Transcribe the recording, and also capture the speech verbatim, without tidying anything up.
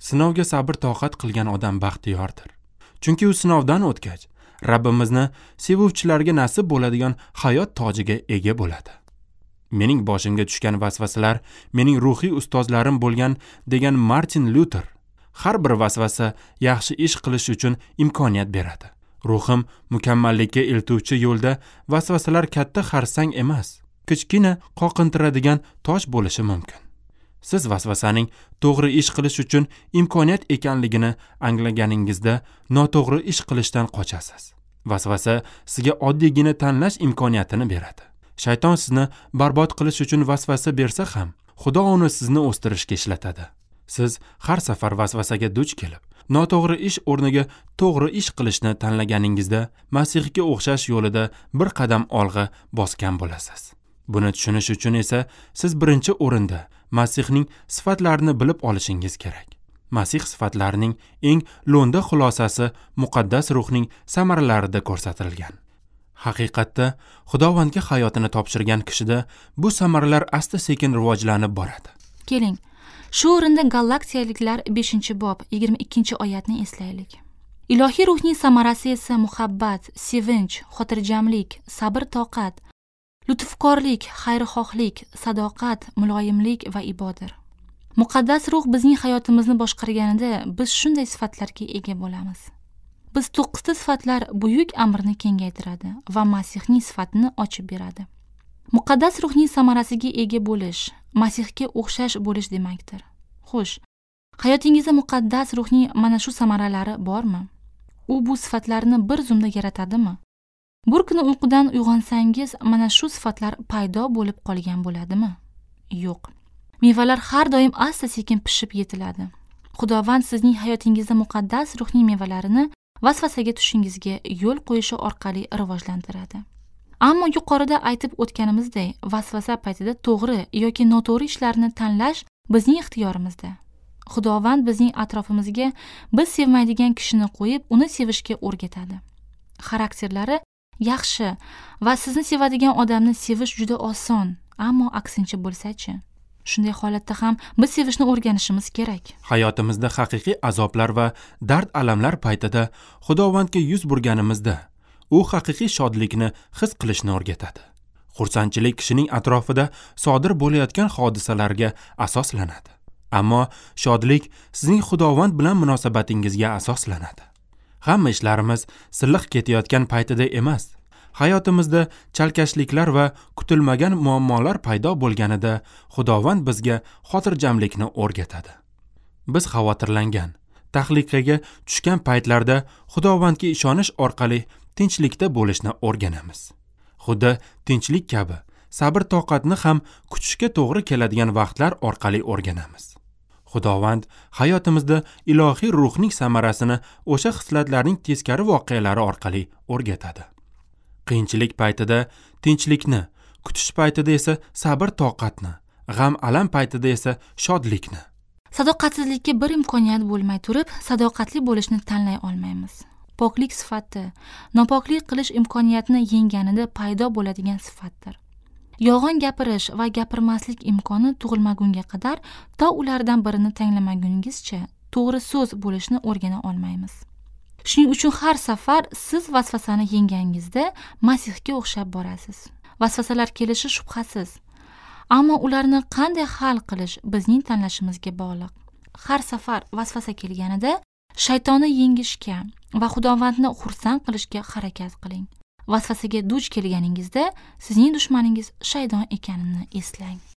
Sinovga sabr toqat qilgan odam baxtiyordir. Chunki u sinovdan o'tgach, Rabbimizni sevuvchilarga nasib bo'ladigan hayot tojiga ega bo'ladi. Mening boshimga tushgan vasvasalar mening ruhiy ustozlarim bo'lgan degan Martin Luther har bir vasvasa yaxshi ish qilish uchun imkoniyat beradi. Ruhim mukammallikka eltuvchi yo'lda vasvasalar katta xarsang emas, kichkina qoqintiradigan tosh bo'lishi mumkin. Siz vasvasaning to'g'ri ish qilish uchun imkoniyat ekanligini anglaganingizda noto'g'ri ish qilishdan qochasiz. Vasvasa sizga oddiygina tanlash imkoniyatini beradi. Shayton sizni barbod qilish uchun vasvasa bersa ham, Xudo uni sizni o'stirishga ishlatadi. Siz har safar vasvasaga duch kelib, noto'g'ri ish o'rniga to'g'ri ish qilishni tanlaganingizda Masihga o'xshash yo'lida bir qadam olg'a bosgan bo'lasiz. Buni tushunish uchun esa siz birinchi o'rinda Masihning sifatlarini bilib olishingiz kerak. Masih sifatlarining eng lo'nda xulosasi muqaddas ruhning samaralarida ko'rsatilgan. Haqiqatda Xudovandga hayotini topshirgan kishida bu samaralar asta-sekin rivojlanib boradi. Keling, shu o'rinda Galaksiyaliklar beshinchi bob yigirma ikkinchi oyatni eslaylik. Ilohiy ruhning samarasi esa muhabbat, sevinch, xotirjamlik, sabr-toqat, lutfkorlik, xayrixohlik, sadoqat, muloyimlik va ibodir. Muqaddas ruh bizning hayotimizni boshqarganida biz shunday sifatlarga ega bo'lamiz. Biz to'qqizta sifatlar buyuk amrni kengaytiradi va Masihning sifatini ochib beradi. Muqaddas ruhning samarasiga ega bo'lish, Masihga o'xshash bo'lish demakdir. Xo'sh, hayotingizda muqaddas ruhning mana shu samaralari bormi? U bu sifatlarni bir zumda yaratadimi? Bir kuni uyqudan uyg'onsangiz, mana shu sifatlar paydo bo'lib qolgan bo'ladimi? Yo'q. Mevalar har doim asta-sekin pishib yetiladi. Xudovand sizning hayotingizda muqaddas ruhning mevalarini vasvasaga tushishingizga yo'l qo'yishi orqali rivojlantiradi. Ammo yuqorida aytib o'tganimizdek, vasvasa paytida to'g'ri yoki noto'g'ri ishlarni tanlash bizning ixtiyorimizda. Xudovand bizning atrofimizga biz sevmaydigan kishini qo'yib, uni sevishga o'rgatadi. Xarakterlari yaxshi va sizni sevadigan odamni sevish juda oson, ammo aksincha bo'lsa-chi? Shunday holatda ham biz sevishni o'rganishimiz kerak. Hayotimizda haqiqiy azoblar va dard-alamlar paytida Xudovandga yuz burganimizda, u haqiqiy shodlikni his qilishni o'rgatadi. Xursandchilik kishining atrofida sodir bo'layotgan hodisalarga asoslanadi. Ammo shodlik sizning Xudovand bilan munosabatingizga asoslanadi. Hamma ishlarimiz silliq ketayotgan paytida emas. Hayotimizda chalkashliklar va kutilmagan muammolar paydo bo'lganida Xudovand bizga xotirjamlikni o'rgatadi. Biz xavotirlangan, tahlikaga tushgan paytlarda Xudovandga ishonish orqali tinchlikda bo'lishni o'rganamiz. Xuddi tinchlik kabi sabr toqatni ham kutishga to'g'ri keladigan vaqtlar orqali o'rganamiz. Xudovand hayotimizda ilohiy ruhning samarasini o'sha xislatlarning teskari voqealari orqali o'rgatadi. Qiyinchilik paytida tinchlikni, kutish paytida esa sabr toqatni, g'am-alam paytida esa shodlikni. Sadoqatsizlikka bir imkoniyat bo'lmay turib, sadoqatli bo'lishni tanlay olmaymiz. Poklik sifati, nopoklik qilish imkoniyatini yengganida paydo bo'ladigan sifatdir. Yolg'on gapirish va gapirmaslik imkoni tug'ilmagunga qadar to ulardan birini tanglamaguningizcha to'g'ri so'z bo'lishni o'rgana olmaymiz. Shuning uchun har safar siz vasvasani yengangizda Masihga o'xshab borasiz. Vasvasalar kelishi shubhasiz. Ammo ularni qanday hal qilish bizning tanlashimizga bog'liq. Har safar vasvasa kelganida shaytonni yengishga va Xudovandni xursand qilishga harakat qiling. Vasvasaga duch kelganingizda sizning dushmaningiz shayton ekanini eslang.